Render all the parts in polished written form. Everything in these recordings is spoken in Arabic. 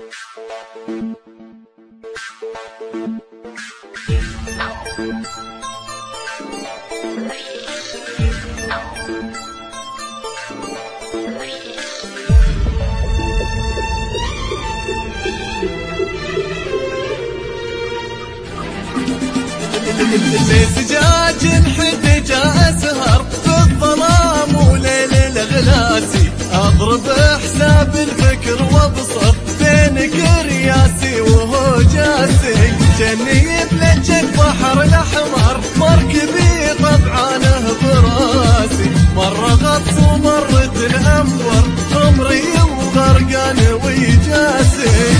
الزجاج انحد جاء سهر في الظلام وليل الغلاسي، اضرب حساب الفكر وابصر بينك رياسي وهو جاسي، جني بلجك بحر الاحمر مركبي طبعانه براسي، مره غطس ومرت الانبر عمري وغرقان ويجاسي.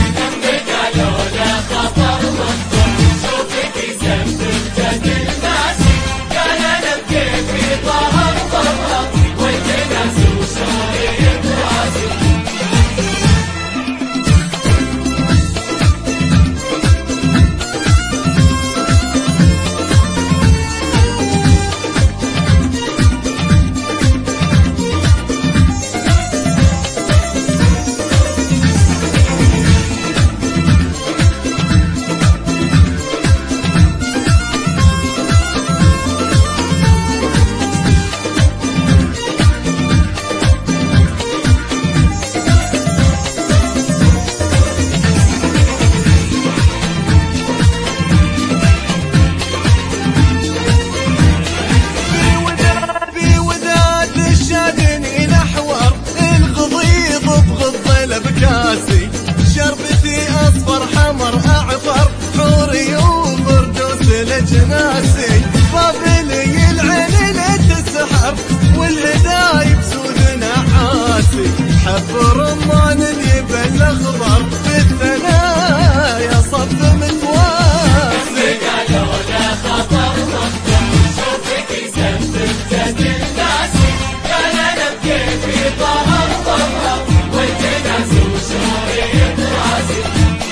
شربتي اصفر حمر اعفر حوري وفردوس لجناسي، بابلي العين لا تسحر والهدايب سود نحاسي، حب رمان اليبل الاخضر بالثنايا صف متواسي. قالوا لا خطر مقدم شوفك يسبب الناسي، قال انا بكيفي ظهر ظهر والتناس وشوري براسي.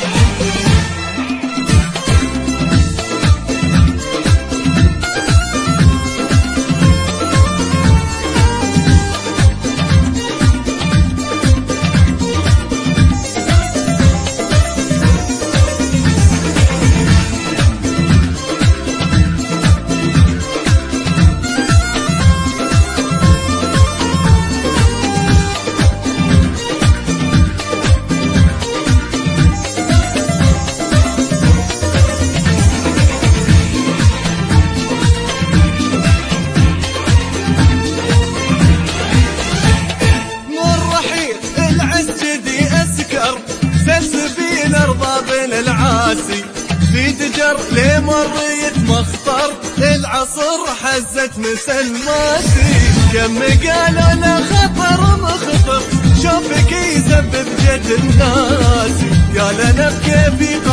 سلسبيل ارضى بين العاسي في دجر لمرية مخطر العصر حزت مسلماتي، كم قالوا لا خطر مخطر شوفك يسبب جد الناسي، يا لنا بكيفي